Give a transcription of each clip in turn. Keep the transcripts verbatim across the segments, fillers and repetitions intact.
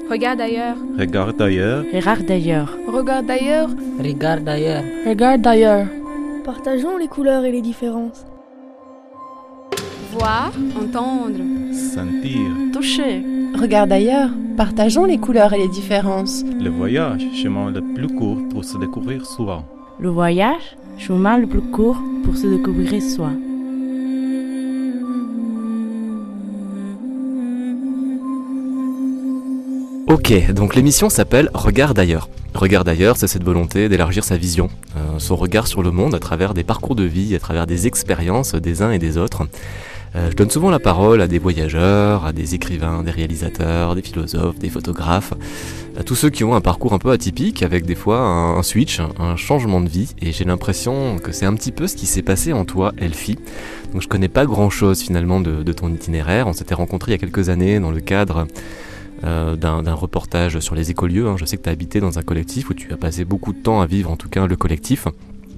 Regarde ailleurs. Regarde ailleurs. Regarde ailleurs. Regarde ailleurs. Regarde ailleurs. Regarde ailleurs. Partageons les couleurs et les différences. Voir, entendre. Sentir. Toucher. Regarde ailleurs. Partageons les couleurs et les différences. Le voyage, chemin le plus court pour se découvrir soi. Le voyage, chemin le plus court pour se découvrir soi. Ok, donc l'émission s'appelle Regarde ailleurs. Regarde ailleurs, c'est cette volonté d'élargir sa vision, euh, son regard sur le monde à travers des parcours de vie, à travers des expériences des uns et des autres. Euh, je donne souvent la parole à des voyageurs, à des écrivains, des réalisateurs, des philosophes, des photographes, à tous ceux qui ont un parcours un peu atypique, avec des fois un, un switch, un changement de vie, et j'ai l'impression que c'est un petit peu ce qui s'est passé en toi, Elfie. Donc je connais pas grand chose finalement de, de ton itinéraire, on s'était rencontrés il y a quelques années dans le cadre Euh, d'un, d'un reportage sur les écolieux. Hein. Je sais que tu as habité dans un collectif où tu as passé beaucoup de temps à vivre, en tout cas le collectif.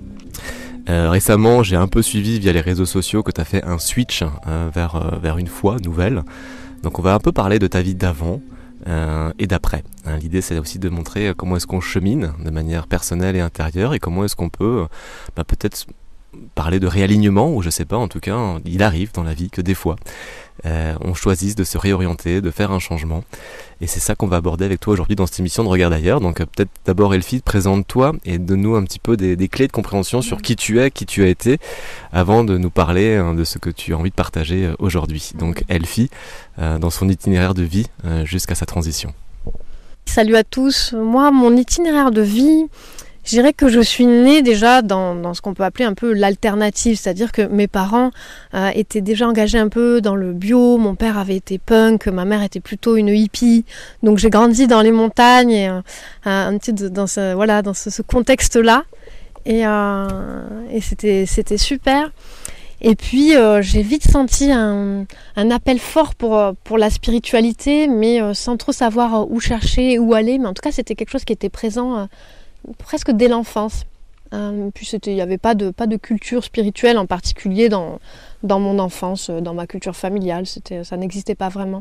Euh, récemment, j'ai un peu suivi via les réseaux sociaux que tu as fait un switch euh, vers, euh, vers une foi nouvelle. Donc on va un peu parler de ta vie d'avant euh, et d'après. Hein, l'idée, c'est aussi de montrer comment est-ce qu'on chemine de manière personnelle et intérieure et comment est-ce qu'on peut euh, bah, peut-être parler de réalignement, ou je sais pas, en tout cas, il arrive dans la vie que des fois, euh, on choisisse de se réorienter, de faire un changement. Et c'est ça qu'on va aborder avec toi aujourd'hui dans cette émission de Regarde ailleurs. Donc euh, peut-être d'abord Elfie, présente-toi et donne-nous un petit peu des, des clés de compréhension sur qui tu es, qui tu as été, avant de nous parler hein, de ce que tu as envie de partager euh, aujourd'hui. Donc Elfie, euh, dans son itinéraire de vie euh, jusqu'à sa transition. Salut à tous. Moi, mon itinéraire de vie, je dirais que je suis née déjà dans, dans ce qu'on peut appeler un peu l'alternative, c'est-à-dire que mes parents euh, étaient déjà engagés un peu dans le bio, mon père avait été punk, ma mère était plutôt une hippie, donc j'ai grandi dans les montagnes et euh, un petit dans ce voilà dans ce, ce contexte-là et, euh, et c'était c'était super. Et puis euh, j'ai vite senti un, un appel fort pour pour la spiritualité, mais euh, sans trop savoir où chercher, où aller, mais en tout cas c'était quelque chose qui était présent. Euh, presque dès l'enfance. Euh, puis c'était, il n'y avait pas de, pas de culture spirituelle en particulier dans, dans mon enfance, dans ma culture familiale, c'était, ça n'existait pas vraiment.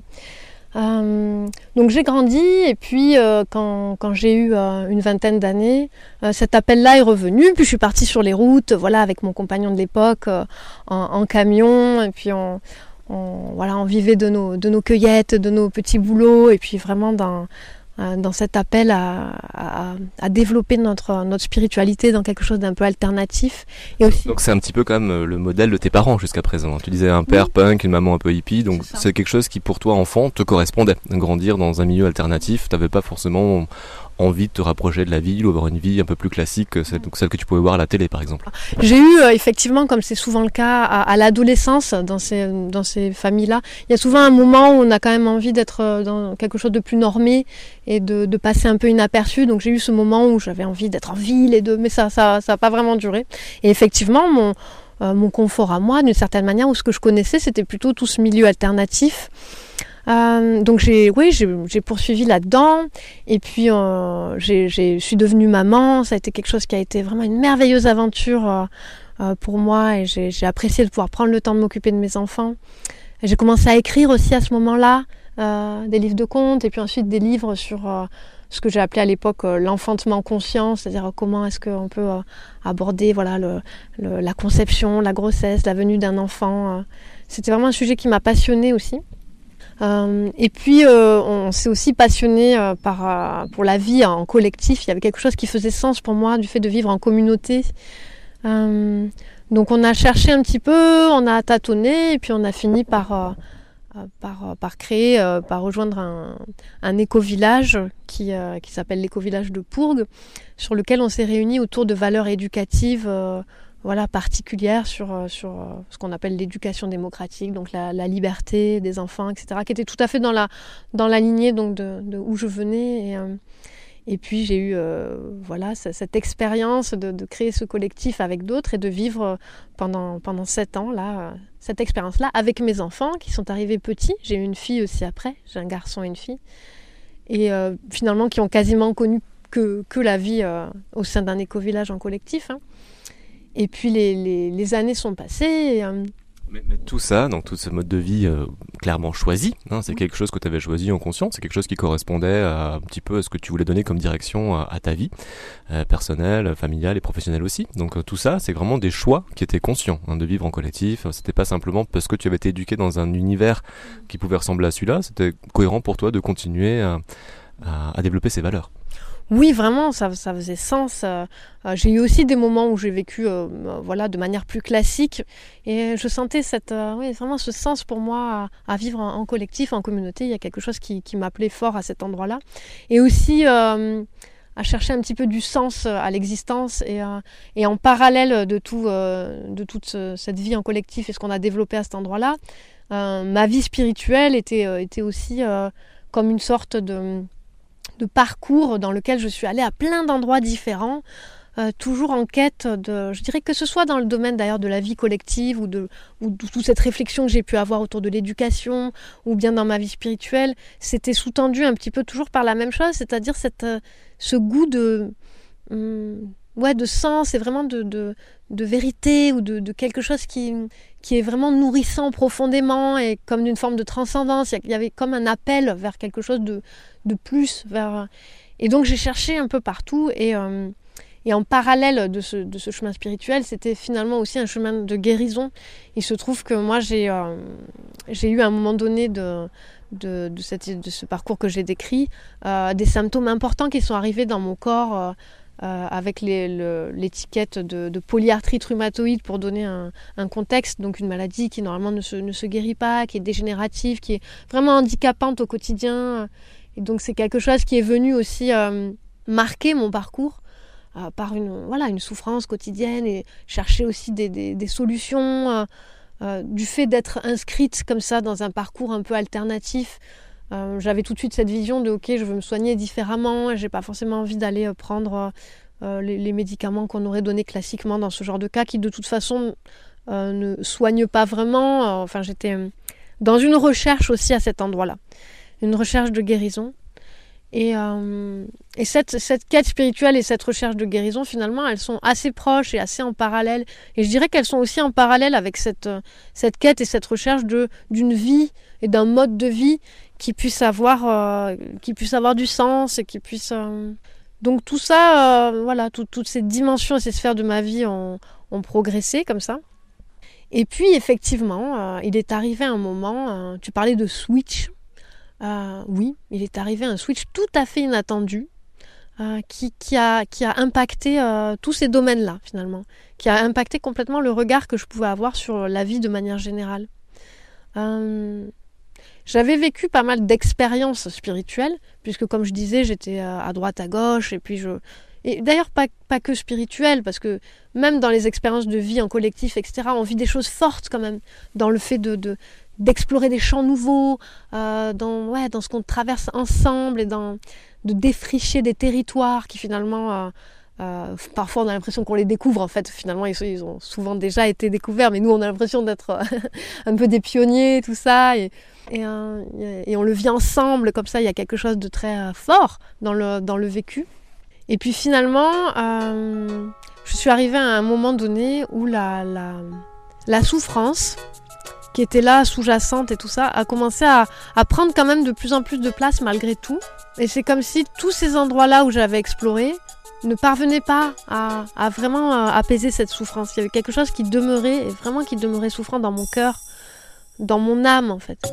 Euh, donc j'ai grandi et puis euh, quand, quand j'ai eu euh, une vingtaine d'années, euh, cet appel-là est revenu, puis je suis partie sur les routes, voilà, avec mon compagnon de l'époque, euh, en, en camion, et puis on, on, voilà, on vivait de nos, de nos cueillettes, de nos petits boulots, et puis vraiment dans dans cet appel à, à, à développer notre, notre spiritualité dans quelque chose d'un peu alternatif. Et aussi... Donc c'est un petit peu comme le modèle de tes parents jusqu'à présent. Tu disais un père oui. punk, une maman un peu hippie, donc c'est, c'est quelque chose qui pour toi enfant te correspondait. Grandir dans un milieu alternatif, tu n'avais pas forcément envie de te rapprocher de la ville ou avoir une vie un peu plus classique que celle, donc celle que tu pouvais voir à la télé par exemple. J'ai eu euh, effectivement, comme c'est souvent le cas à, à l'adolescence dans ces, dans ces familles-là, il y a souvent un moment où on a quand même envie d'être dans quelque chose de plus normé et de, de passer un peu inaperçu. Donc j'ai eu ce moment où j'avais envie d'être en ville, et de, mais ça ça ça a pas vraiment duré. Et effectivement, mon, euh, mon confort à moi, d'une certaine manière, ou ce que je connaissais, c'était plutôt tout ce milieu alternatif. Euh, donc j'ai, oui, j'ai, j'ai poursuivi là-dedans, et puis euh, j'ai, j'ai, je suis devenue maman. Ça a été quelque chose qui a été vraiment une merveilleuse aventure euh, euh, pour moi, et j'ai, j'ai apprécié de pouvoir prendre le temps de m'occuper de mes enfants. Et j'ai commencé à écrire aussi à ce moment-là euh, des livres de contes, et puis ensuite des livres sur euh, ce que j'ai appelé à l'époque euh, l'enfantement conscient, c'est-à-dire euh, comment est-ce qu'on peut euh, aborder voilà, le, le, la conception, la grossesse, la venue d'un enfant. Euh. C'était vraiment un sujet qui m'a passionnée aussi. Euh, et puis euh, on s'est aussi passionné euh, par, euh, pour la vie en collectif. Il y avait quelque chose qui faisait sens pour moi du fait de vivre en communauté. Euh, donc on a cherché un petit peu, on a tâtonné, et puis on a fini par, euh, par, par créer, euh, par rejoindre un, un éco-village qui, euh, qui s'appelle l'éco-village de Pourgues, sur lequel on s'est réunis autour de valeurs éducatives euh, voilà, particulière sur, sur ce qu'on appelle l'éducation démocratique, donc la, la liberté des enfants, et cetera, qui était tout à fait dans la, dans la lignée donc de, de où je venais. Et, euh, et puis j'ai eu euh, voilà, cette, cette expérience de, de créer ce collectif avec d'autres et de vivre pendant, pendant sept ans là, cette expérience-là avec mes enfants qui sont arrivés petits. J'ai eu une fille aussi après, j'ai un garçon et une fille, et euh, finalement qui ont quasiment connu que, que la vie euh, au sein d'un éco-village en collectif, hein. Et puis les, les, les années sont passées. Et, euh... mais, mais tout ça, donc tout ce mode de vie euh, clairement choisi, hein, c'est quelque chose que tu avais choisi en conscience, c'est quelque chose qui correspondait à, un petit peu à ce que tu voulais donner comme direction à, à ta vie, euh, personnelle, familiale et professionnelle aussi. Donc euh, tout ça, c'est vraiment des choix qui étaient conscients, hein, de vivre en collectif. C'était pas simplement parce que tu avais été éduqué dans un univers qui pouvait ressembler à celui-là, c'était cohérent pour toi de continuer à, à, à développer ces valeurs. Oui, vraiment, ça, ça faisait sens. Euh, j'ai eu aussi des moments où j'ai vécu euh, voilà, de manière plus classique et je sentais cette, euh, oui, vraiment ce sens pour moi à, à vivre en, en collectif, en communauté. Il y a quelque chose qui, qui m'appelait fort à cet endroit-là. Et aussi euh, à chercher un petit peu du sens à l'existence et, euh, et en parallèle de, tout, euh, de toute ce, cette vie en collectif et ce qu'on a développé à cet endroit-là, euh, ma vie spirituelle était, euh, était aussi euh, comme une sorte de... de parcours dans lequel je suis allée à plein d'endroits différents, euh, toujours en quête de, je dirais que ce soit dans le domaine d'ailleurs de la vie collective ou de, ou de toute cette réflexion que j'ai pu avoir autour de l'éducation ou bien dans ma vie spirituelle, c'était sous-tendu un petit peu toujours par la même chose, c'est-à-dire cette, euh, ce goût de, hum, ouais, de sens et vraiment de, de, de vérité ou de, de quelque chose qui, qui est vraiment nourrissant profondément et comme d'une forme de transcendance. Il y avait comme un appel vers quelque chose de, de plus. Vers... Et donc j'ai cherché un peu partout et, euh, et en parallèle de ce, de ce chemin spirituel, c'était finalement aussi un chemin de guérison. Il se trouve que moi j'ai, euh, j'ai eu à un moment donné de... De, de, cette, de ce parcours que j'ai décrit, euh, des symptômes importants qui sont arrivés dans mon corps euh, euh, avec les, le, l'étiquette de, de polyarthrite rhumatoïde pour donner un, un contexte, donc une maladie qui normalement ne se, ne se guérit pas, qui est dégénérative, qui est vraiment handicapante au quotidien. Et donc c'est quelque chose qui est venu aussi euh, marquer mon parcours euh, par une, voilà, une souffrance quotidienne et chercher aussi des, des, des solutions. Euh, Euh, du fait d'être inscrite comme ça dans un parcours un peu alternatif, euh, j'avais tout de suite cette vision de ok, je veux me soigner différemment et j'ai pas forcément envie d'aller euh, prendre euh, les, les médicaments qu'on aurait donnés classiquement dans ce genre de cas qui de toute façon euh, ne soignent pas vraiment. Euh, enfin, j'étais dans une recherche aussi à cet endroit-là, une recherche de guérison. Et, euh, et cette, cette quête spirituelle et cette recherche de guérison, finalement, elles sont assez proches et assez en parallèle. Et je dirais qu'elles sont aussi en parallèle avec cette, cette quête et cette recherche de, d'une vie et d'un mode de vie qui puisse avoir, euh, qui puisse avoir du sens et qui puisse... Euh... Donc tout ça, euh, voilà, tout, toutes ces dimensions et ces sphères de ma vie ont, ont progressé comme ça. Et puis, effectivement, euh, il est arrivé un moment, euh, tu parlais de switch. Euh, oui, il est arrivé un switch tout à fait inattendu euh, qui, qui, a, qui a impacté euh, tous ces domaines-là finalement, qui a impacté complètement le regard que je pouvais avoir sur la vie de manière générale. Euh, j'avais vécu pas mal d'expériences spirituelles, puisque comme je disais, j'étais à droite, à gauche, et puis je... Et d'ailleurs, pas, pas que spirituelles, parce que même dans les expériences de vie en collectif, et cetera, on vit des choses fortes quand même, dans le fait de... de d'explorer des champs nouveaux, euh, dans, ouais, dans ce qu'on traverse ensemble et dans, de défricher des territoires qui finalement, euh, euh, parfois on a l'impression qu'on les découvre, en fait finalement ils, ils ont souvent déjà été découverts, mais nous on a l'impression d'être euh, un peu des pionniers, tout ça, et, et, euh, et on le vit ensemble, comme ça il y a quelque chose de très euh, fort dans le, dans le vécu. Et puis finalement, euh, je suis arrivée à un moment donné où la, la, la souffrance qui était là, sous-jacente et tout ça, a commencé à, à prendre quand même de plus en plus de place malgré tout. Et c'est comme si tous ces endroits-là où j'avais exploré ne parvenaient pas à, à vraiment apaiser cette souffrance. Il y avait quelque chose qui demeurait, et vraiment qui demeurait souffrant dans mon cœur, dans mon âme en fait.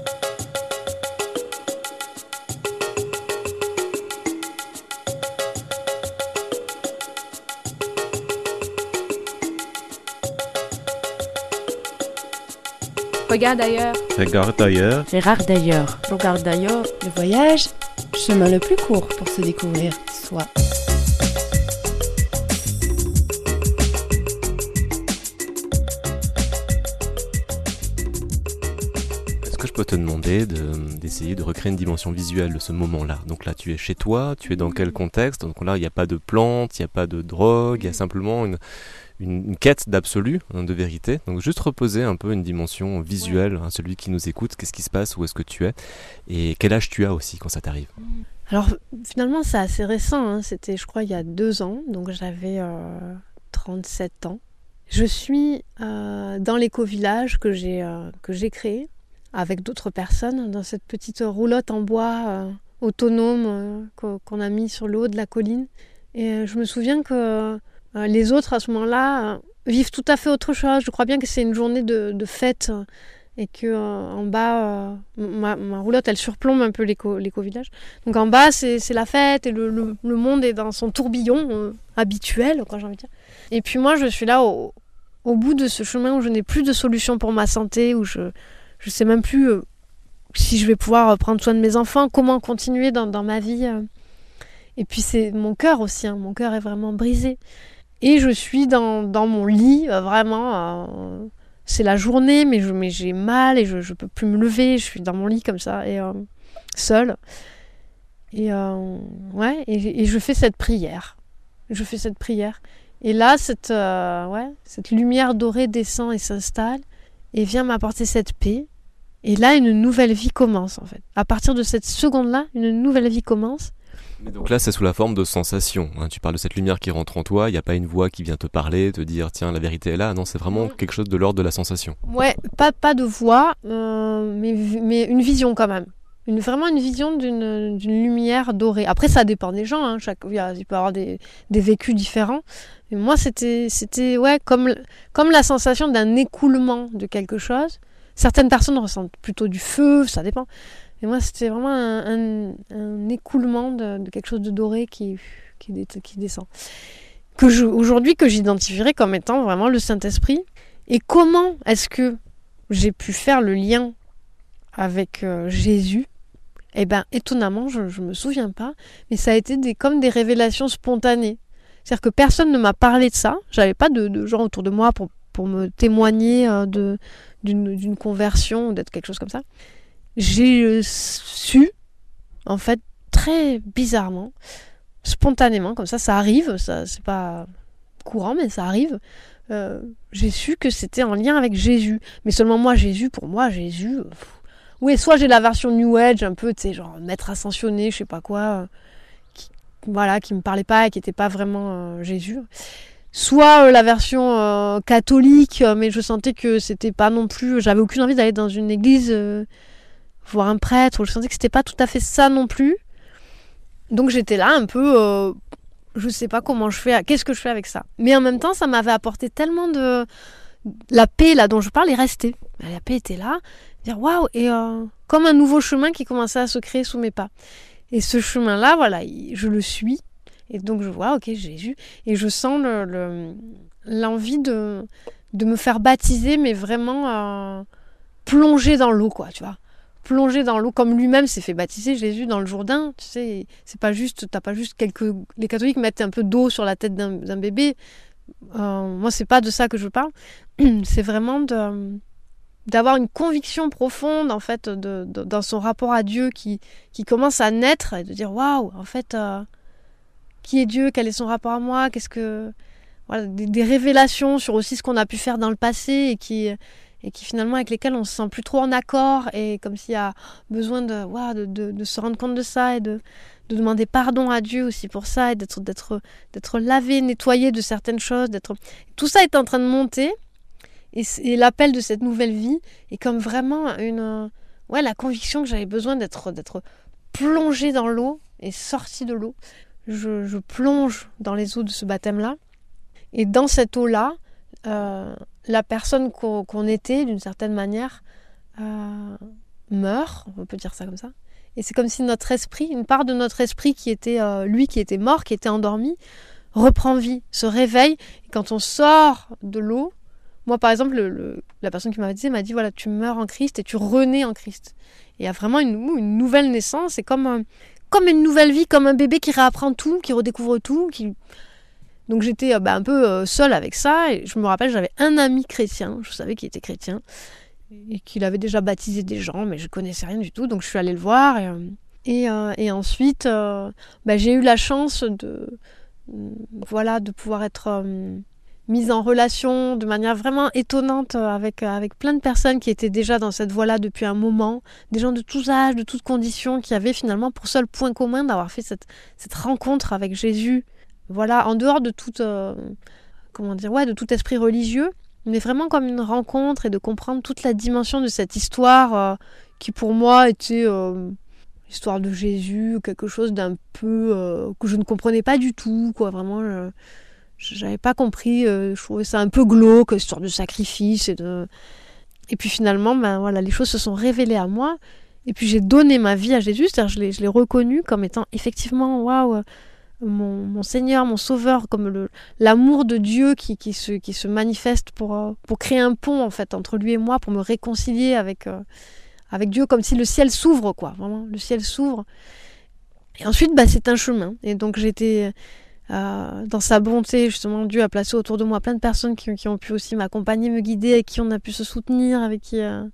Regarde ailleurs. Regarde ailleurs. Regarde d'ailleurs. Regarde d'ailleurs. Le voyage, chemin le plus court pour se découvrir soi. Est-ce que je peux te demander de, d'essayer de recréer une dimension visuelle de ce moment-là? Donc là, tu es chez toi, tu es dans quel contexte? Donc là, il n'y a pas de plantes, il n'y a pas de drogue, il y a simplement une... Une, une quête d'absolu, hein, de vérité. Donc juste reposer un peu une dimension visuelle, hein, celui qui nous écoute, qu'est-ce qui se passe, où est-ce que tu es, et quel âge tu as aussi quand ça t'arrive. Alors finalement c'est assez récent, hein. C'était je crois il y a deux ans, donc j'avais euh, trente-sept ans. Je suis euh, dans l'éco-village que j'ai, euh, que j'ai créé, avec d'autres personnes dans cette petite roulotte en bois euh, autonome euh, qu'on a mis sur le haut de la colline. Et euh, je me souviens que euh, les autres à ce moment-là euh, vivent tout à fait autre chose. Je crois bien que c'est une journée de, de fête euh, et que euh, en bas, euh, ma, ma roulotte elle surplombe un peu l'éco, l'éco-village. Donc en bas c'est, c'est la fête et le, le, le monde est dans son tourbillon euh, habituel, quoi, j'ai envie de dire. Et puis moi je suis là au, au bout de ce chemin où je n'ai plus de solution pour ma santé, où je je sais même plus euh, si je vais pouvoir prendre soin de mes enfants, comment continuer dans, dans ma vie. Euh. Et puis c'est mon cœur aussi, hein, mon cœur est vraiment brisé. Et je suis dans, dans mon lit, euh, vraiment, euh, c'est la journée, mais, je, mais j'ai mal et je ne peux plus me lever, je suis dans mon lit comme ça, et euh, seule. Et, euh, ouais, et, et je fais cette prière. Je fais cette prière. Et là, cette, euh, ouais, cette lumière dorée descend et s'installe, et vient m'apporter cette paix. Et là, une nouvelle vie commence, en fait. À partir de cette seconde-là, une nouvelle vie commence. Mais donc là, c'est sous la forme de sensations. Hein. Tu parles de cette lumière qui rentre en toi, il n'y a pas une voix qui vient te parler, te dire « tiens, la vérité est là ». Non, c'est vraiment quelque chose de l'ordre de la sensation. Ouais, pas, pas de voix, euh, mais, mais une vision quand même. Une, vraiment une vision d'une, d'une lumière dorée. Après, ça dépend des gens. Hein. Chaque, il, y a, il peut y avoir des, des vécus différents. Mais moi, c'était, c'était ouais, comme, comme la sensation d'un écoulement de quelque chose. Certaines personnes ressentent plutôt du feu, ça dépend. Et moi, c'était vraiment un, un, un écoulement de, de quelque chose de doré qui, qui, qui descend. Que je, aujourd'hui, que j'identifierais comme étant vraiment le Saint-Esprit. Et comment est-ce que j'ai pu faire le lien avec euh, Jésus ? Eh bien, étonnamment, je ne me souviens pas, mais ça a été des, comme des révélations spontanées. C'est-à-dire que personne ne m'a parlé de ça. J'avais pas de, de gens autour de moi pour, pour me témoigner euh, de... D'une, d'une conversion ou d'être quelque chose comme ça. J'ai euh, su, en fait, très bizarrement, spontanément, comme ça, ça arrive, ça, c'est pas courant, mais ça arrive, euh, j'ai su que c'était en lien avec Jésus. Mais seulement moi, Jésus, pour moi, Jésus... Euh, oui, soit j'ai la version New Age, un peu, tu sais, genre maître ascensionné, je sais pas quoi, euh, qui, voilà, qui me parlait pas et qui était pas vraiment euh, Jésus. Soit euh, la version euh, catholique, euh, mais je sentais que c'était pas non plus... J'avais aucune envie d'aller dans une église euh, voir un prêtre. Je sentais que c'était pas tout à fait ça non plus. Donc j'étais là un peu... Euh, je sais pas comment je fais... Qu'est-ce que je fais avec ça ? Mais en même temps, ça m'avait apporté tellement de... La paix là dont je parle est restée. La paix était là. Dire waouh ! Et euh, comme un nouveau chemin qui commençait à se créer sous mes pas. Et ce chemin-là, voilà, je le suis. Et donc je vois, ok, Jésus, et je sens le, le, l'envie de, de me faire baptiser, mais vraiment euh, plonger dans l'eau, quoi, tu vois. Plonger dans l'eau, comme lui-même s'est fait baptiser, Jésus, dans le Jourdain, tu sais, c'est pas juste, t'as pas juste quelques... Les catholiques mettent un peu d'eau sur la tête d'un, d'un bébé. Euh, moi, c'est pas de ça que je parle. C'est vraiment de... d'avoir une conviction profonde, en fait, de, de, dans son rapport à Dieu qui, qui commence à naître, et de dire, waouh, en fait... Euh, qui est Dieu, quel est son rapport à moi, qu'est-ce que voilà, des, des révélations sur aussi ce qu'on a pu faire dans le passé et qui et qui finalement avec lesquelles on se sent plus trop en accord et comme s'il y a besoin de voilà, de, de, de se rendre compte de ça et de, de demander pardon à Dieu aussi pour ça et d'être d'être d'être lavé, nettoyé de certaines choses, d'être tout ça est en train de monter et, et l'appel de cette nouvelle vie est comme vraiment une ouais la conviction que j'avais besoin d'être d'être plongé dans l'eau et sorti de l'eau. Je, je plonge dans les eaux de ce baptême-là. Et dans cette eau-là, euh, la personne qu'on, qu'on était, d'une certaine manière, euh, meurt, on peut dire ça comme ça. Et c'est comme si notre esprit, une part de notre esprit qui était, euh, lui qui était mort, qui était endormi, reprend vie, se réveille. Et quand on sort de l'eau, moi par exemple, le, le, la personne qui m'a baptisée m'a dit, voilà, tu meurs en Christ et tu renais en Christ. Et il y a vraiment une, une nouvelle naissance, c'est comme... Un, comme une nouvelle vie, comme un bébé qui réapprend tout, qui redécouvre tout. Qui... Donc j'étais euh, bah, un peu euh, seule avec ça. Et je me rappelle, j'avais un ami chrétien. Je savais qu'il était chrétien. Et qu'il avait déjà baptisé des gens, mais je connaissais rien du tout. Donc je suis allée le voir. Et, euh, et, euh, et ensuite, euh, bah, j'ai eu la chance de, euh, voilà, de pouvoir être... Euh, mise en relation de manière vraiment étonnante avec, avec plein de personnes qui étaient déjà dans cette voie-là depuis un moment, des gens de tous âges, de toutes conditions, qui avaient finalement pour seul point commun d'avoir fait cette, cette rencontre avec Jésus, voilà, en dehors de toute, euh, comment dire, ouais, de tout esprit religieux. mais vraiment comme une rencontre et de comprendre toute la dimension de cette histoire euh, qui pour moi était euh, l'histoire de Jésus, quelque chose d'un peu euh, que je ne comprenais pas du tout, quoi. Vraiment, je, j'avais pas compris. Euh, je trouvais ça un peu glauque, histoire de sacrifice et de. Et puis finalement, ben voilà, les choses se sont révélées à moi. Et puis j'ai donné ma vie à Jésus, c'est-à-dire je l'ai, je l'ai reconnu comme étant effectivement, waouh. Mon, mon Seigneur, mon Sauveur, comme le, l'amour de Dieu qui, qui, se, qui se manifeste pour, euh, pour créer un pont en fait entre lui et moi, pour me réconcilier avec, euh, avec Dieu, comme si le ciel s'ouvre, quoi. Vraiment, le ciel s'ouvre. Et ensuite, bah, c'est un chemin. Et donc j'étais euh, dans sa bonté, justement, Dieu a placé autour de moi plein de personnes qui, qui ont pu aussi m'accompagner, me guider, avec qui on a pu se soutenir, avec qui. Euh...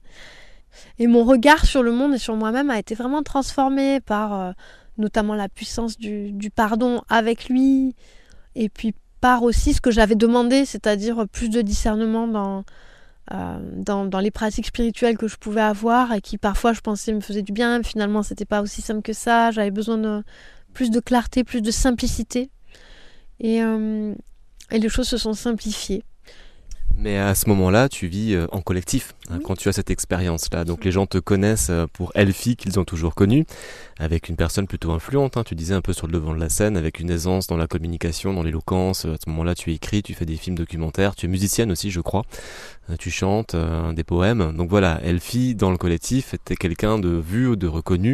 Et mon regard sur le monde et sur moi-même a été vraiment transformé par. Euh, notamment la puissance du, du pardon avec lui, et puis par aussi ce que j'avais demandé, c'est-à-dire plus de discernement dans, euh, dans, dans les pratiques spirituelles que je pouvais avoir, et qui parfois je pensais me faisaient du bien, mais finalement c'était pas aussi simple que ça, j'avais besoin de plus de clarté, plus de simplicité, et, euh, et les choses se sont simplifiées. Mais à ce moment-là, tu vis euh, en collectif, hein, oui. Quand tu as cette expérience-là. Donc les gens te connaissent pour Elfie, qu'ils ont toujours connue, avec une personne plutôt influente, hein, tu disais un peu sur le devant de la scène, avec une aisance dans la communication, dans l'éloquence. À ce moment-là, tu écris, tu fais des films documentaires, tu es musicienne aussi, je crois. Euh, tu chantes euh, des poèmes. Donc voilà, Elfie, dans le collectif, était quelqu'un de vu, de reconnu,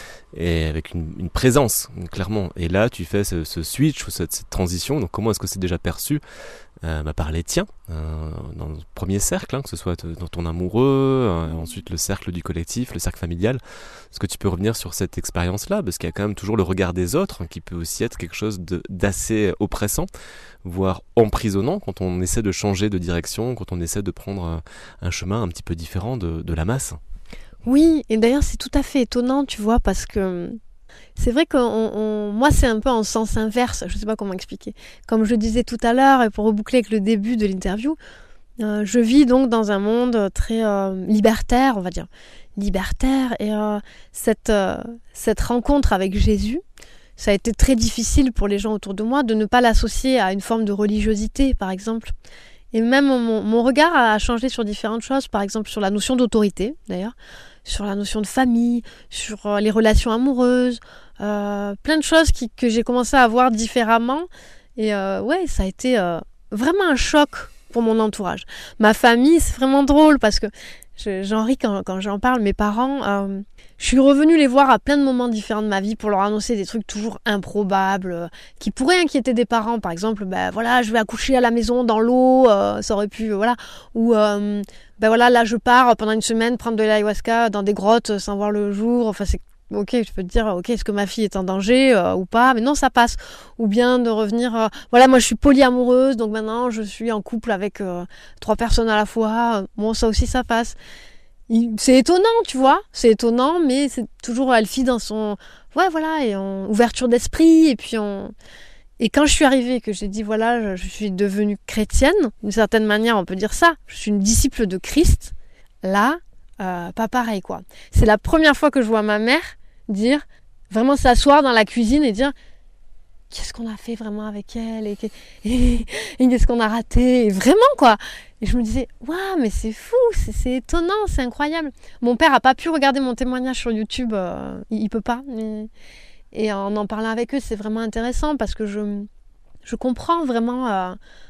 et avec une, une présence, clairement. Et là, tu fais ce, ce switch, cette, cette transition. Donc comment est-ce que c'est déjà perçu euh, bah, par les tiens, euh, dans le premier cercle, hein, que ce soit dans ton amoureux, euh, ensuite le cercle du collectif, le cercle familial. Est-ce que tu peux revenir sur cette expérience-là ? Parce qu'il y a quand même toujours le regard des autres, hein, qui peut aussi être quelque chose de, d'assez oppressant, voire emprisonnant, quand on essaie de changer de direction, quand on essaie de prendre un chemin un petit peu différent de, de la masse. Oui, et d'ailleurs c'est tout à fait étonnant, tu vois, parce que c'est vrai que on, on, moi c'est un peu en sens inverse, je ne sais pas comment expliquer. Comme je disais tout à l'heure, et pour reboucler avec le début de l'interview, euh, je vis donc dans un monde très euh, libertaire, on va dire, libertaire, et euh, cette, euh, cette rencontre avec Jésus, ça a été très difficile pour les gens autour de moi de ne pas l'associer à une forme de religiosité, par exemple. Et même mon, mon regard a changé sur différentes choses, par exemple sur la notion d'autorité, d'ailleurs, sur la notion de famille, sur euh, les relations amoureuses, euh, plein de choses qui, que j'ai commencé à voir différemment. Et euh, ouais, ça a été euh, vraiment un choc pour mon entourage. Ma famille, c'est vraiment drôle parce que je, j'en ris quand, quand j'en parle. Mes parents, euh, je suis revenue les voir à plein de moments différents de ma vie pour leur annoncer des trucs toujours improbables, euh, qui pourraient inquiéter des parents. Par exemple, ben voilà, je vais accoucher à la maison dans l'eau, euh, ça aurait pu, voilà. Ou euh, ben voilà, là je pars pendant une semaine prendre de l'ayahuasca dans des grottes sans voir le jour. Enfin, c'est ok, je peux te dire, ok, est-ce que ma fille est en danger euh, ou pas ? Mais non, ça passe. Ou bien de revenir, euh, voilà, moi je suis polyamoureuse, donc maintenant je suis en couple avec euh, trois personnes à la fois. Bon, ça aussi, ça passe. C'est étonnant, tu vois, c'est étonnant, mais c'est toujours Elfie dans son, ouais, voilà, et en ouverture d'esprit, et puis on, et quand je suis arrivée, que j'ai dit, voilà, je, je suis devenue chrétienne, d'une certaine manière, on peut dire ça, je suis une disciple de Christ, là, euh, pas pareil, quoi. C'est la première fois que je vois ma mère dire, vraiment s'asseoir dans la cuisine et dire, qu'est-ce qu'on a fait vraiment avec elle, et, et, et qu'est-ce qu'on a raté, et vraiment, quoi. Et je me disais, waouh, mais c'est fou, c'est, c'est étonnant, c'est incroyable. Mon père n'a pas pu regarder mon témoignage sur YouTube, euh, il, il peut pas. Mais... Et en en parlant avec eux, c'est vraiment intéressant parce que je, je comprends vraiment euh,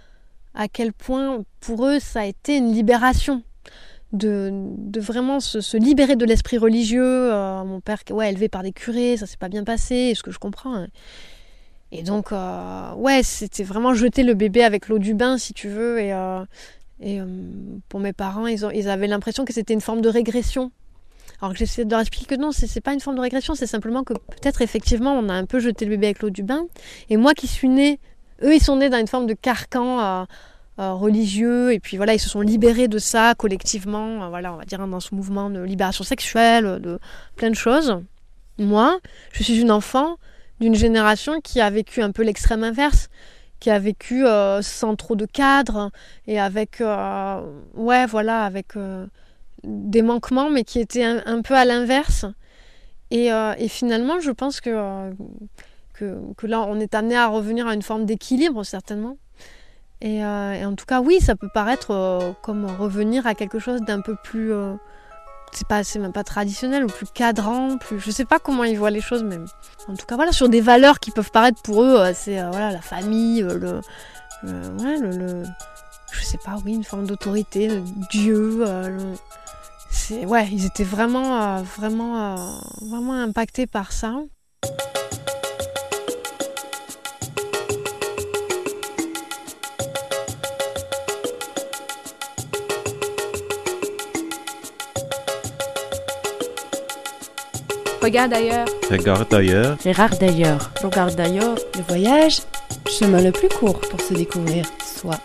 à quel point pour eux ça a été une libération. De, de vraiment se, se libérer de l'esprit religieux. Euh, mon père, ouais, élevé par des curés, ça s'est pas bien passé, ce que je comprends. Hein. Et donc, euh, ouais, c'était vraiment jeter le bébé avec l'eau du bain, si tu veux. Et, euh, et euh, pour mes parents, ils, ont, ils avaient l'impression que c'était une forme de régression. Alors que j'essaie de leur expliquer que non, c'est, c'est pas une forme de régression, c'est simplement que peut-être effectivement, on a un peu jeté le bébé avec l'eau du bain. Et moi qui suis née, eux, ils sont nés dans une forme de carcan euh, euh, religieux. Et puis voilà, ils se sont libérés de ça collectivement. Euh, voilà, on va dire dans ce mouvement de libération sexuelle, de plein de choses. Moi, je suis une enfant d'une génération qui a vécu un peu l'extrême inverse, qui a vécu euh, sans trop de cadre et avec, euh, ouais, voilà, avec euh, des manquements, mais qui étaient un, un peu à l'inverse. Et, euh, et finalement, je pense que, euh, que, que là, on est amené à revenir à une forme d'équilibre, certainement. Et, euh, et en tout cas, oui, ça peut paraître euh, comme revenir à quelque chose d'un peu plus... Euh, c'est pas, c'est même pas traditionnel, ou plus cadrant, plus... Je sais pas comment ils voient les choses, mais en tout cas, voilà, sur des valeurs qui peuvent paraître pour eux, euh, c'est euh, voilà, la famille, euh, le, le, ouais, le, le... Je sais pas, oui, une forme d'autorité, de Dieu... Euh, le... C'est, ouais, ils étaient vraiment, euh, vraiment, euh, vraiment impactés par ça. Regarde ailleurs. Regarde ailleurs. Regarde d'ailleurs. Regarde d'ailleurs. Le voyage, chemin le plus court pour se découvrir soi.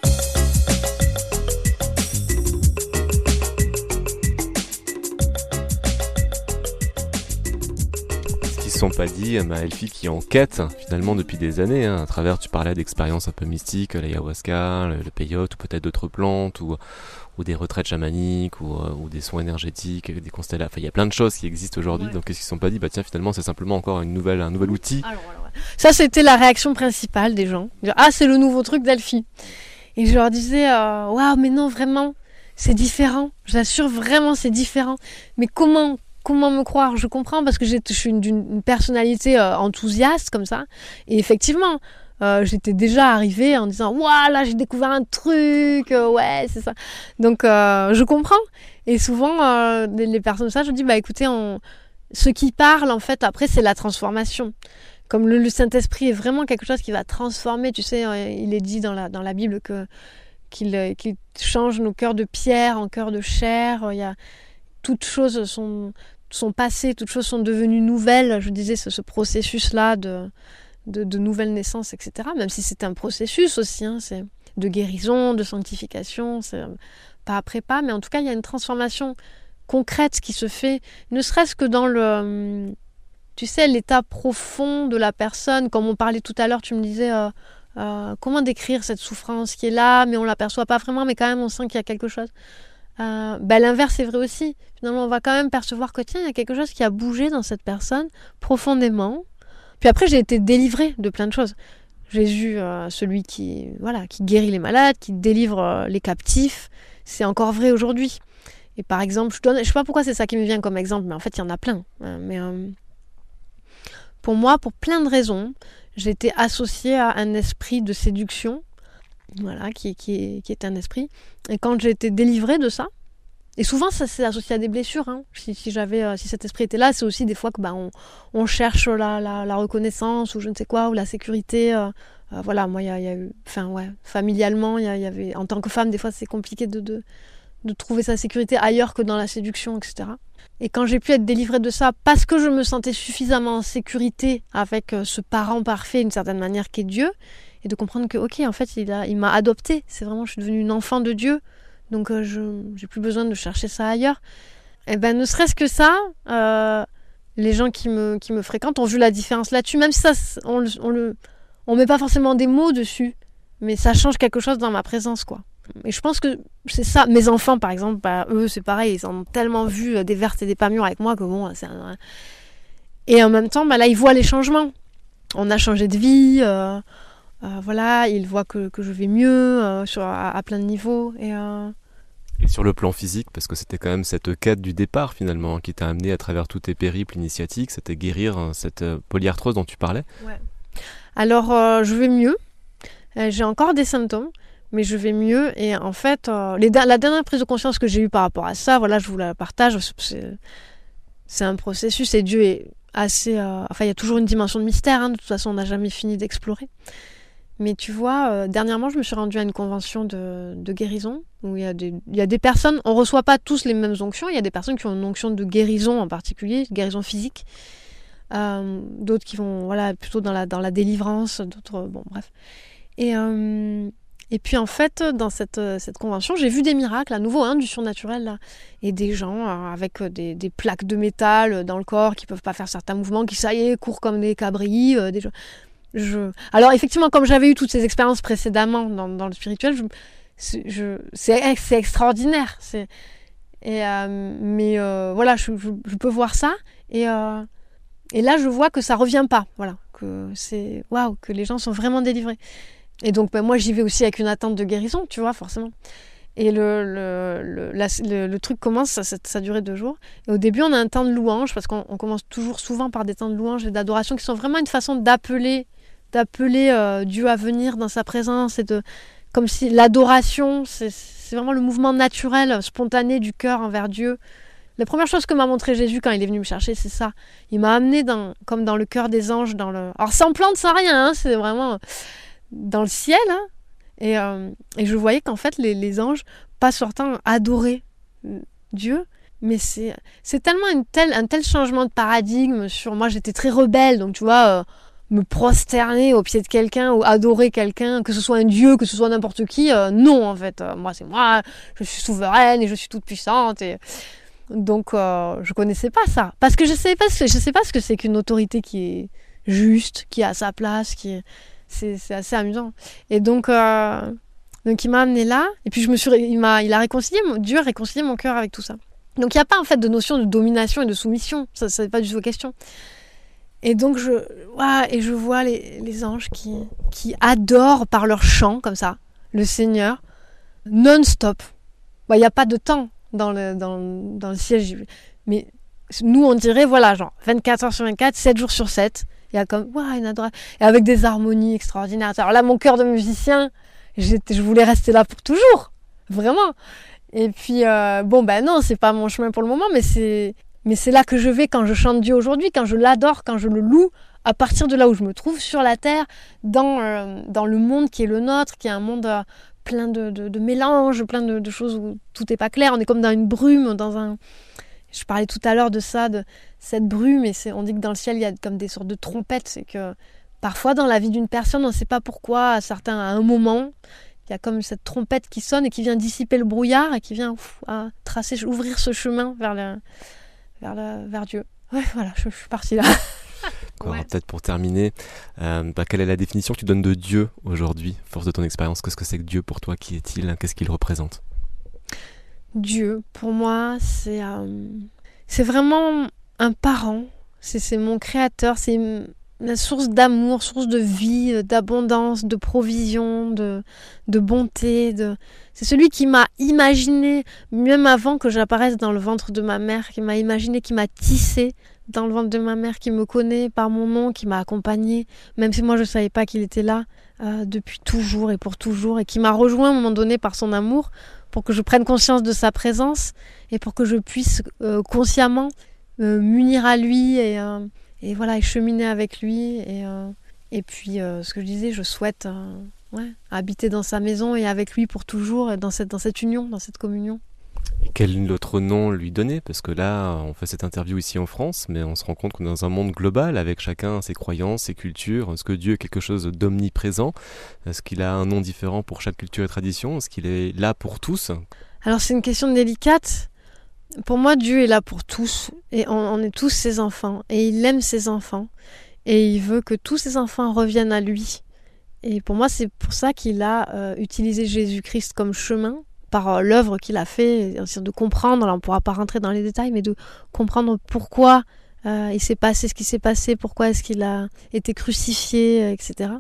Sont pas dit, ma Elfie qui est en quête finalement depuis des années, hein, à travers, tu parlais d'expériences un peu mystiques, l'ayahuasca, le, le peyote ou peut-être d'autres plantes ou, ou des retraites chamaniques ou, ou des soins énergétiques, des constellations, enfin il y a plein de choses qui existent aujourd'hui, ouais. Donc qu'est-ce qu'ils sont pas dit, bah tiens finalement c'est simplement encore une nouvelle, un nouvel outil. Alors, alors, ouais. Ça c'était la réaction principale des gens, dire, ah c'est le nouveau truc d'Elfie, et je leur disais waouh wow, mais non vraiment c'est différent, j'assure vraiment c'est différent, mais comment Comment me croire ? Je comprends parce que j'ai, je suis une, une personnalité euh, enthousiaste comme ça. Et effectivement, euh, j'étais déjà arrivée en disant « Waouh, là, j'ai découvert un truc, euh, ouais, c'est ça. » Donc, euh, je comprends. Et souvent, euh, les, les personnes comme ça, je dis « Bah écoutez, on... ce qui parle, en fait, après, c'est la transformation. » Comme le, le Saint-Esprit est vraiment quelque chose qui va transformer. Tu sais, euh, il est dit dans la, dans la Bible que, qu'il, qu'il change nos cœurs de pierre en cœurs de chair. Il y a... Toutes choses sont, sont passées, toutes choses sont devenues nouvelles. Je disais, ce, ce processus-là de, de, de nouvelle naissance, et cetera. Même si c'est un processus aussi, hein, c'est de guérison, de sanctification, c'est pas après pas. Mais en tout cas, il y a une transformation concrète qui se fait, ne serait-ce que dans le, tu sais, l'état profond de la personne. Comme on parlait tout à l'heure, tu me disais... Euh, euh, comment décrire cette souffrance qui est là, mais on l'aperçoit pas vraiment, mais quand même on sent qu'il y a quelque chose. Euh, ben l'inverse est vrai aussi. Finalement, on va quand même percevoir que tiens, il y a quelque chose qui a bougé dans cette personne profondément. Puis après, j'ai été délivrée de plein de choses. Jésus, euh, celui qui, voilà, qui guérit les malades, qui délivre euh, les captifs, c'est encore vrai aujourd'hui. Et par exemple, je donne, je sais pas pourquoi c'est ça qui me vient comme exemple, mais en fait, il y en a plein. Hein, mais euh, pour moi, pour plein de raisons, j'ai été associée à un esprit de séduction. Voilà, qui, qui, qui est un esprit. Et quand j'ai été délivrée de ça, et souvent ça s'est associé à des blessures, hein. si, si, j'avais, euh, si cet esprit était là, c'est aussi des fois que bah, on, on cherche la, la, la reconnaissance ou je ne sais quoi, ou la sécurité. Euh, euh, voilà, moi, il y a, y a eu, enfin ouais, familialement, il y, y avait, en tant que femme, des fois c'est compliqué de, de, de trouver sa sécurité ailleurs que dans la séduction, et cetera. Et quand j'ai pu être délivrée de ça, parce que je me sentais suffisamment en sécurité avec euh, ce parent parfait, d'une certaine manière, qui est Dieu, et de comprendre que, ok, en fait, il, a, il m'a adoptée. C'est vraiment, je suis devenue une enfant de Dieu. Donc, euh, je j'ai plus besoin de chercher ça ailleurs. Et ben, ne serait-ce que ça, euh, les gens qui me, qui me fréquentent ont vu la différence là-dessus. Même si ça, on on le, on met pas forcément des mots dessus, mais ça change quelque chose dans ma présence, quoi. Et je pense que c'est ça. Mes enfants, par exemple, bah, eux, c'est pareil. Ils ont tellement vu des vertes et des pas mûres avec moi que bon, c'est un... Et en même temps, bah, là, ils voient les changements. On a changé de vie. Euh, Euh, voilà, il voit que, que je vais mieux euh, sur, à, à plein de niveaux. Et, euh... et sur le plan physique, parce que c'était quand même cette quête du départ finalement qui t'a amené à travers tous tes périples initiatiques, c'était guérir cette polyarthrose dont tu parlais. Ouais. Alors, euh, je vais mieux. Euh, j'ai encore des symptômes, mais je vais mieux. Et en fait, euh, les, la dernière prise de conscience que j'ai eue par rapport à ça, voilà, je vous la partage. C'est, c'est un processus et Dieu est assez... Euh, enfin, il y a toujours une dimension de mystère. Hein, de toute façon, on n'a jamais fini d'explorer. Mais tu vois, euh, dernièrement, je me suis rendue à une convention de, de guérison où il y a des, il y a des personnes, on ne reçoit pas tous les mêmes onctions, il y a des personnes qui ont une onction de guérison en particulier, guérison physique, euh, d'autres qui vont voilà, plutôt dans la, dans la délivrance, d'autres, bon bref. Et, euh, et puis en fait, dans cette, cette convention, j'ai vu des miracles, à nouveau, hein, du surnaturel, là, et des gens euh, avec des, des plaques de métal dans le corps qui ne peuvent pas faire certains mouvements, qui, ça y est, courent comme des cabris, euh, des gens... Je... Alors effectivement, comme j'avais eu toutes ces expériences précédemment dans, dans le spirituel, je, je, c'est, c'est extraordinaire. C'est, et, euh, mais euh, voilà, je, je, je peux voir ça et, euh, et là je vois que ça revient pas. Voilà, que c'est waouh, que les gens sont vraiment délivrés. et donc ben, moi j'y vais aussi avec une attente de guérison, tu vois, forcément. Et le, le, le, la, le, le truc commence, ça, ça, ça a duré deux jours. Et au début, on a un temps de louange, parce qu'on on commence toujours souvent par des temps de louange et d'adoration qui sont vraiment une façon d'appeler, d'appeler euh, Dieu à venir dans sa présence. Et de, comme si l'adoration, c'est, c'est vraiment le mouvement naturel, spontané du cœur envers Dieu. La première chose que m'a montré Jésus quand il est venu me chercher, c'est ça. Il m'a amené dans, comme dans le cœur des anges. Dans le... Alors sans plante, sans rien, hein, c'est vraiment dans le ciel, hein. Et, euh, et je voyais qu'en fait, les, les anges passent leur temps à adorer Dieu. Mais c'est, c'est tellement une telle, un tel changement de paradigme sur... Moi, j'étais très rebelle, donc tu vois, euh, me prosterner au pied de quelqu'un ou adorer quelqu'un, que ce soit un dieu, que ce soit n'importe qui, euh, non, en fait. Euh, moi, c'est moi, je suis souveraine et je suis toute puissante. Et... Donc, euh, je connaissais pas ça. Parce que je sais pas, je sais pas ce que c'est qu'une autorité qui est juste, qui est à sa place, qui est... C'est, c'est assez amusant. Et donc, euh, donc il m'a amené là. Et puis je me suis, il m'a, il a réconcilié, Dieu a réconcilié mon cœur avec tout ça. Donc il n'y a pas en fait de notion de domination et de soumission. Ça, ça n'est pas du tout question. Et donc je, ouais, et je vois les, les anges qui, qui adorent par leur chant comme ça le Seigneur non-stop. Il n'y a pas de temps dans le dans, dans le ciel. Mais nous on dirait voilà genre vingt-quatre heures sur vingt-quatre, sept jours sur sept. Il y a comme, waouh, une adoration. Et avec des harmonies extraordinaires. Alors là, mon cœur de musicien, j'étais, je voulais rester là pour toujours. Vraiment. Et puis, euh, bon, ben non, c'est pas mon chemin pour le moment, mais c'est, mais c'est là que je vais quand je chante Dieu aujourd'hui, quand je l'adore, quand je le loue, à partir de là où je me trouve sur la terre, dans, euh, dans le monde qui est le nôtre, qui est un monde euh, plein de, de, de mélanges, plein de, de choses où tout n'est pas clair. On est comme dans une brume, dans un... Je parlais tout à l'heure de ça, de cette brume, et c'est, on dit que dans le ciel, il y a comme des sortes de trompettes. C'est que parfois, dans la vie d'une personne, on ne sait pas pourquoi, à certains, à un moment, il y a comme cette trompette qui sonne et qui vient dissiper le brouillard et qui vient ouf, à tracer, ouvrir ce chemin vers, le, vers, le, vers Dieu. Ouais, voilà, je, je suis partie là. Encore, ouais. Peut-être pour terminer, euh, bah, quelle est la définition que tu donnes de Dieu aujourd'hui, force de ton expérience? Qu'est-ce que c'est que Dieu pour toi? Qui est-il? Qu'est-ce qu'il représente? Dieu, pour moi, c'est, euh, c'est vraiment un parent, c'est, c'est mon créateur, c'est une, une source d'amour, source de vie, d'abondance, de provision, de, de bonté. De... C'est celui qui m'a imaginé, même avant que j'apparaisse dans le ventre de ma mère, qui m'a imaginé, qui m'a tissé dans le ventre de ma mère, qui me connaît par mon nom, qui m'a accompagné, même si moi je ne savais pas qu'il était là euh, depuis toujours et pour toujours, et qui m'a rejoint à un moment donné par son amour, pour que je prenne conscience de sa présence et pour que je puisse euh, consciemment euh, m'unir à lui et, euh, et voilà, et cheminer avec lui. Et, euh, et puis, euh, ce que je disais, je souhaite euh, ouais, habiter dans sa maison et avec lui pour toujours, dans cette, dans cette union, dans cette communion. Et quel autre nom lui donner? Parce que là, on fait cette interview ici en France, mais on se rend compte qu'on est dans un monde global, avec chacun ses croyances, ses cultures. Est-ce que Dieu est quelque chose d'omniprésent? Est-ce qu'il a un nom différent pour chaque culture et tradition? Est-ce qu'il est là pour tous? Alors c'est une question délicate. Pour moi, Dieu est là pour tous, et on, on est tous ses enfants, et il aime ses enfants, et il veut que tous ses enfants reviennent à lui. Et pour moi, c'est pour ça qu'il a euh, utilisé Jésus-Christ comme chemin, par l'œuvre qu'il a fait, de comprendre, là on ne pourra pas rentrer dans les détails, mais de comprendre pourquoi euh, il s'est passé ce qui s'est passé, pourquoi est-ce qu'il a été crucifié, et cetera.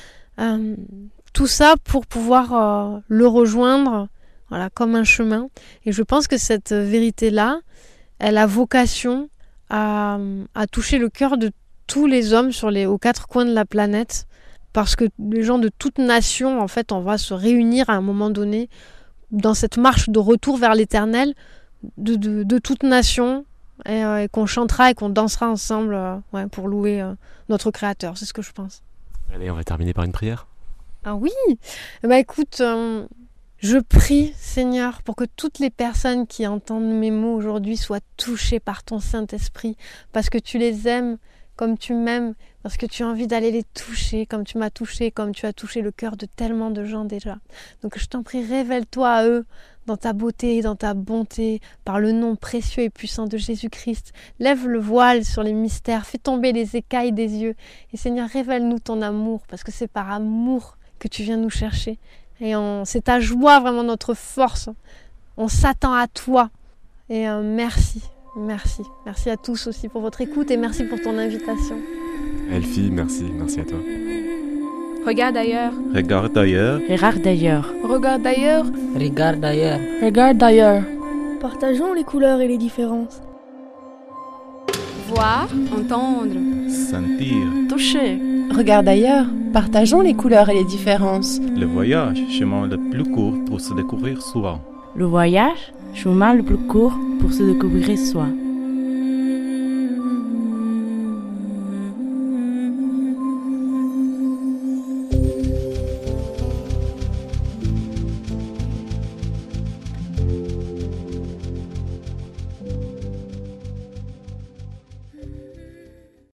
Euh, tout ça pour pouvoir euh, le rejoindre, voilà, comme un chemin. Et je pense que cette vérité-là, elle a vocation à, à toucher le cœur de tous les hommes sur les, aux quatre coins de la planète, parce que les gens de toute nation, en fait, on va se réunir à un moment donné dans cette marche de retour vers l'éternel de, de, de toute nation, et, euh, et qu'on chantera et qu'on dansera ensemble euh, ouais, pour louer euh, notre Créateur. C'est ce que je pense. Allez, on va terminer par une prière. Ah oui, bah écoute, euh, je prie, Seigneur, pour que toutes les personnes qui entendent mes mots aujourd'hui soient touchées par ton Saint-Esprit, parce que tu les aimes comme tu m'aimes, parce que tu as envie d'aller les toucher, comme tu m'as touché, comme tu as touché le cœur de tellement de gens déjà. Donc je t'en prie, révèle-toi à eux dans ta beauté, dans ta bonté, par le nom précieux et puissant de Jésus-Christ. Lève le voile sur les mystères, fais tomber les écailles des yeux. Et Seigneur, révèle-nous ton amour, parce que c'est par amour que tu viens nous chercher. Et on, c'est ta joie, vraiment notre force. On s'attend à toi. Et euh, merci, merci. Merci à tous aussi pour votre écoute et merci pour ton invitation. Elfie, merci, merci à toi. Regarde ailleurs. Regarde ailleurs. Regarde d'ailleurs. Regarde ailleurs. Regarde ailleurs. Regarde d'ailleurs. Partageons les couleurs et les différences. Voir, entendre. Sentir. Toucher. Regarde ailleurs. Partageons les couleurs et les différences. Le voyage, chemin le plus court pour se découvrir soi. Le voyage, chemin le plus court pour se découvrir soi.